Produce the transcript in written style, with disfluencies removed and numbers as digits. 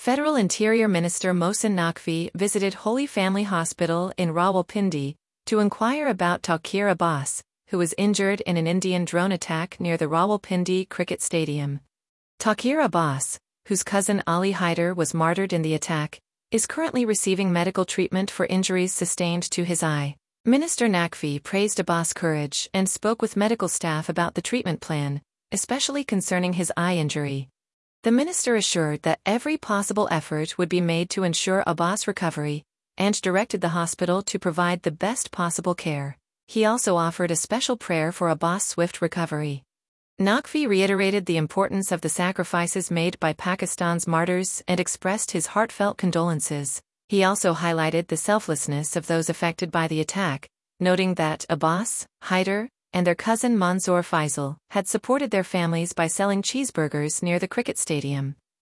Federal Interior Minister Mohsin Naqvi visited Holy Family Hospital in Rawalpindi to inquire about Taqir Abbas, who was injured in an Indian drone attack near the Rawalpindi cricket stadium. Taqir Abbas, whose cousin Ali Haider was martyred in the attack, is currently receiving medical treatment for injuries sustained to his eye. Minister Naqvi praised Abbas' courage and spoke with medical staff about the treatment plan, especially concerning his eye injury. The minister assured that every possible effort would be made to ensure Abbas' recovery, and directed the hospital to provide the best possible care. He also offered a special prayer for Abbas' swift recovery. Naqvi reiterated the importance of the sacrifices made by Pakistan's martyrs and expressed his heartfelt condolences. He also highlighted the selflessness of those affected by the attack, noting that Abbas, Haider, and their cousin Manzoor Faisal had supported their families by selling cheeseburgers near the cricket stadium.